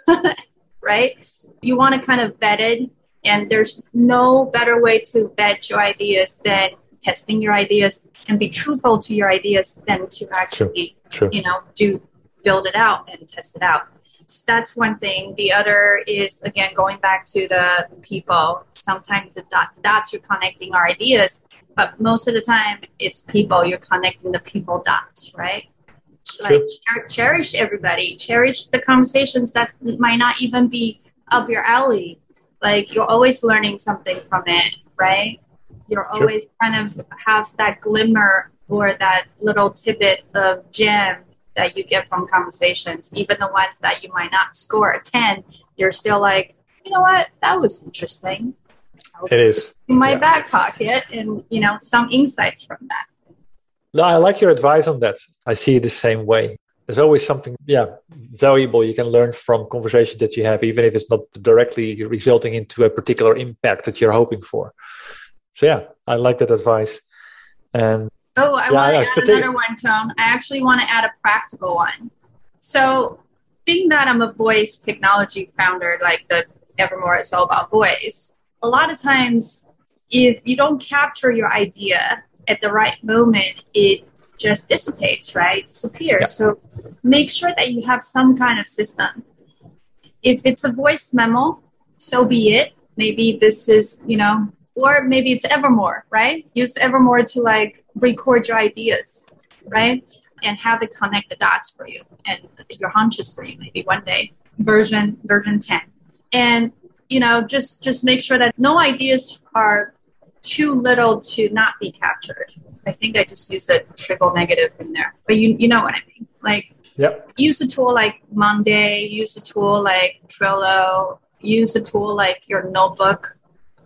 right? You want to kind of vet it, and there's no better way to vet your ideas than testing your ideas and be truthful to your ideas than to actually, True. True. you know, do build it out and test it out. So that's one thing. The other is, again, going back to the people. Sometimes the, dot, the dots you're connecting are ideas, but most of the time it's people. You're connecting the people dots, right? Like, cher- cherish everybody. Cherish the conversations that might not even be up your alley. Like, you're always learning something from it, right? You're Sure. always kind of have that glimmer or that little tidbit of gem that you get from conversations. Even the ones that you might not score a ten, you're still like, you know what? That was interesting. It is. In my yeah. back pocket, and, you know, some insights from that. No, I like your advice on that. I see it the same way. There's always something, yeah, valuable you can learn from conversations that you have, even if it's not directly resulting into a particular impact that you're hoping for. So yeah, I like that advice. And oh, I yeah, want to yeah, add particular- another one, Tone. I actually want to add a practical one. So, being that I'm a voice technology founder, like the Evermore is all about voice, a lot of times, if you don't capture your idea at the right moment, it just dissipates, right? Disappears. Yeah. So make sure that you have some kind of system. If it's a voice memo, so be it. Maybe this is, you know, or maybe it's Evermore, right? Use Evermore to like record your ideas, right? And have it connect the dots for you and your hunches for you, maybe one day, version, version ten. And, you know, just, just make sure that no ideas are too little to not be captured. I think I just use a triple negative in there, but you you know what I mean. Like, yep. Use a tool like Monday, use a tool like Trello, use a tool like your notebook.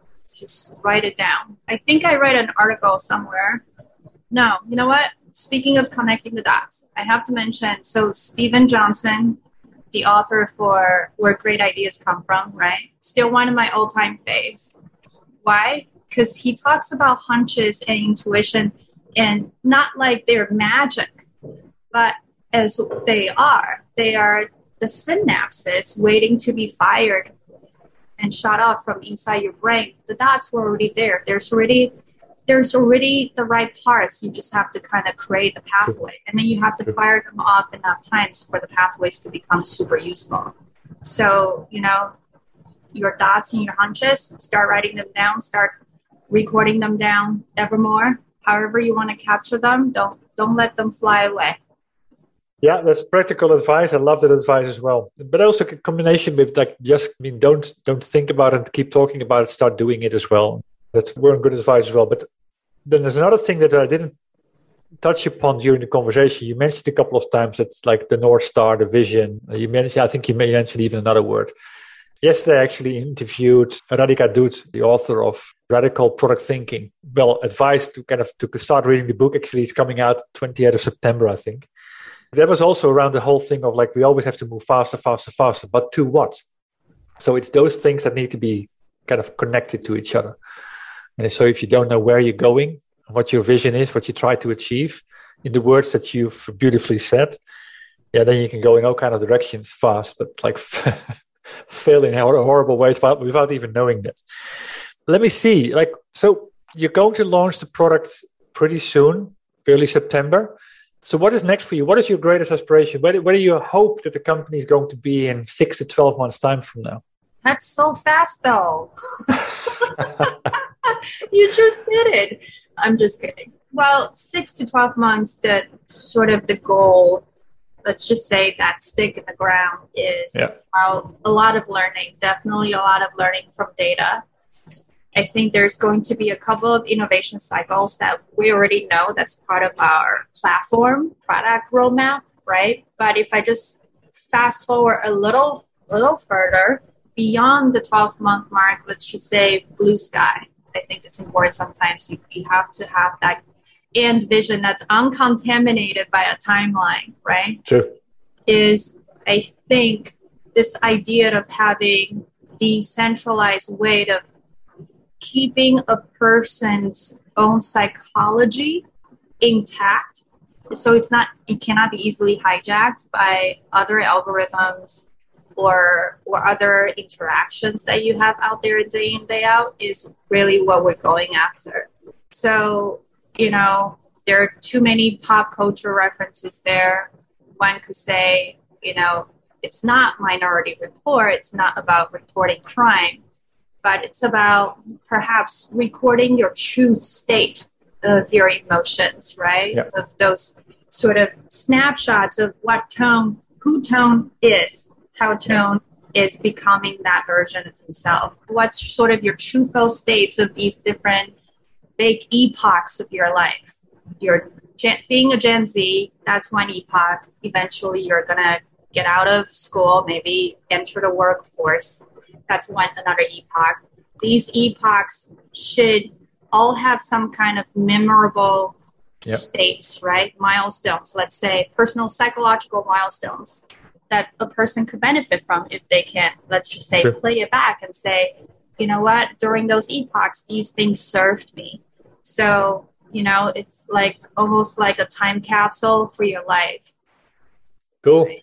Just write it down. I think I read an article somewhere. No, you know what? Speaking of connecting the dots, I have to mention, so Steven Johnson, the author for Where Great Ideas Come From, right? Still one of my all-time faves. Why? Because he talks about hunches and intuition, and not like they're magic, but as they are. They are the synapses waiting to be fired and shut off from inside your brain. The dots were already there. There's already there's already the right parts. You just have to kind of create the pathway. And then you have to fire them off enough times for the pathways to become super useful. So, you know, your dots and your hunches, start writing them down, start recording them down ever more. However you want to capture them, don't don't let them fly away. Yeah, that's practical advice. I love that advice as well. But also a combination with like just I mean don't don't think about it, keep talking about it, start doing it as well. That's we're good advice as well. But then there's another thing that I didn't touch upon during the conversation. You mentioned a couple of times it's like the North Star, the vision. You mentioned I think you may mention even another word. Yesterday, I actually interviewed Radhika Dut, the author of Radical Product Thinking. Well, advised to kind of to start reading the book. Actually, it's coming out twenty-eighth of September, I think. That was also around the whole thing of like, we always have to move faster, faster, faster. But to what? So it's those things that need to be kind of connected to each other. And so if you don't know where you're going, what your vision is, what you try to achieve, in the words that you've beautifully said, yeah, then you can go in all kind of directions fast, but like fail in a horrible way without, without even knowing that. Let me see. Like, so you're going to launch the product pretty soon, early September. So what is next for you? What is your greatest aspiration? Where do, where do you hope that the company is going to be in six to twelve months' time from now? That's so fast, though. You just did it. I'm just kidding. Well, six to twelve months, that sort of the goal, let's just say that stick in the ground is yeah. uh, a lot of learning, definitely a lot of learning from data. I think there's going to be a couple of innovation cycles that we already know that's part of our platform product roadmap, right? But if I just fast forward a little, little further beyond the twelve month mark, let's just say blue sky. I think it's important sometimes you, you have to have that end vision that's uncontaminated by a timeline, right? Sure. Is I think this idea of having decentralized way of keeping a person's own psychology intact. So it's not, it cannot be easily hijacked by other algorithms or or other interactions that you have out there day in, day out is really what we're going after. So, you know, there are too many pop culture references there. One could say, you know, it's not Minority Report, it's not about reporting crime, but it's about perhaps recording your true state of your emotions, right? Yeah. Of those sort of snapshots of what tone, who tone is, how tone yeah. is becoming that version of himself. What's sort of your true felt states of these different big epochs of your life. You're gen- being a Gen Z, that's one epoch. Eventually you're going to get out of school, maybe enter the workforce. That's one another epoch. These epochs should all have some kind of memorable yep. states, right? Milestones, let's say personal psychological milestones that a person could benefit from if they can, let's just say, sure. play it back and say, you know what, during those epochs, these things served me. So, you know, it's like almost like a time capsule for your life. Cool. Right?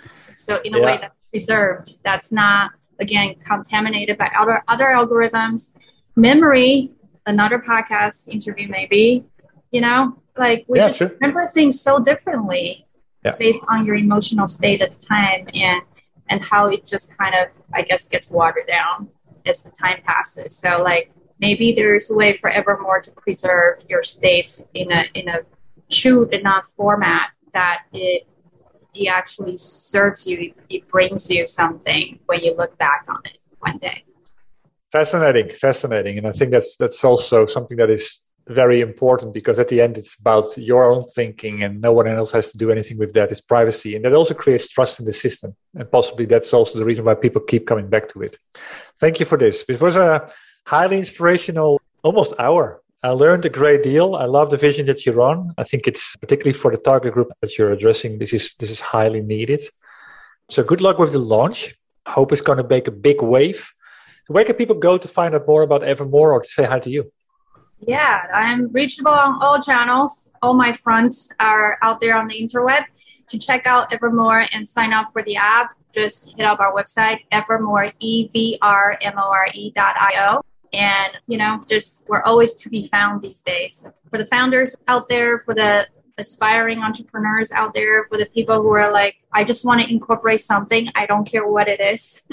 So in a yeah. way that's preserved, that's not, again, contaminated by other other algorithms. Memory, another podcast interview maybe, you know, like we yeah, just sure. remember things so differently yeah. based on your emotional state at the time and and how it just kind of, I guess, gets watered down as the time passes. So like maybe there's a way for Evermore to preserve your states in a in a true enough format that it it actually serves you, it brings you something when you look back on it one day. Fascinating, fascinating. And I think that's that's also something that is very important because at the end it's about your own thinking and no one else has to do anything with that. It's privacy. And that also creates trust in the system. And possibly that's also the reason why people keep coming back to it. Thank you for this. It was a highly inspirational almost hour. I learned a great deal. I love the vision that you're on. I think it's particularly for the target group that you're addressing. This is this is highly needed. So good luck with the launch. Hope it's going to make a big wave. So where can people go to find out more about Evermore or to say hi to you? Yeah, I'm reachable on all channels. All my fronts are out there on the interweb. To check out Evermore and sign up for the app, just hit up our website, Evermore, E V R M O R E dot I O. And, you know, just we're always to be found these days. For the founders out there, for the aspiring entrepreneurs out there, for the people who are like, I just want to incorporate something. I don't care what it is.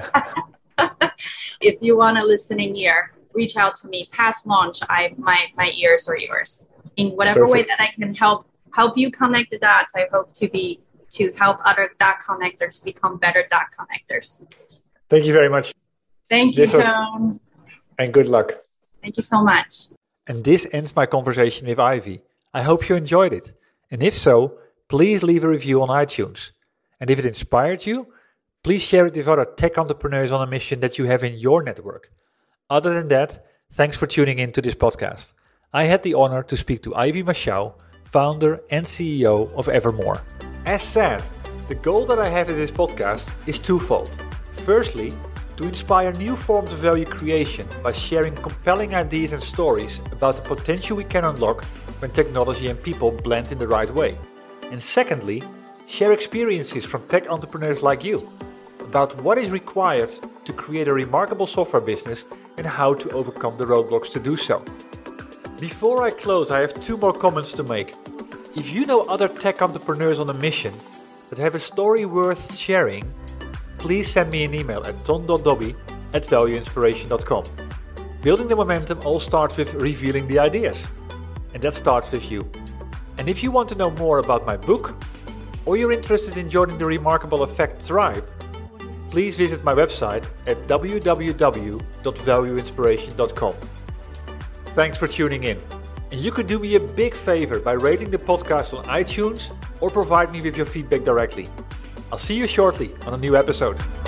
If you want a listening ear, reach out to me. Past launch, I my my ears are yours. In whatever Perfect. way that I can help help you connect the dots, I hope to be to help other dot connectors become better dot connectors. Thank you very much. Thank you, Joan. And good luck. Thank you so much. And this ends my conversation with Ivy. I hope you enjoyed it. And if so, please leave a review on iTunes. And if it inspired you, please share it with other tech entrepreneurs on a mission that you have in your network. Other than that, thanks for tuning in to this podcast. I had the honor to speak to Ivy Mashao, founder and C E O of Evermore. As said, the goal that I have in this podcast is twofold. Firstly, to inspire new forms of value creation by sharing compelling ideas and stories about the potential we can unlock when technology and people blend in the right way. And secondly, share experiences from tech entrepreneurs like you about what is required to create a remarkable software business and how to overcome the roadblocks to do so. Before I close, I have two more comments to make. If you know other tech entrepreneurs on a mission that have a story worth sharing, please send me an email at ton dot dobby at value inspiration dot com. Building the momentum all starts with revealing the ideas. And that starts with you. And if you want to know more about my book, or you're interested in joining the Remarkable Effect tribe, please visit my website at w w w dot value inspiration dot com. Thanks for tuning in. And you could do me a big favor by rating the podcast on iTunes or provide me with your feedback directly. I'll see you shortly on a new episode.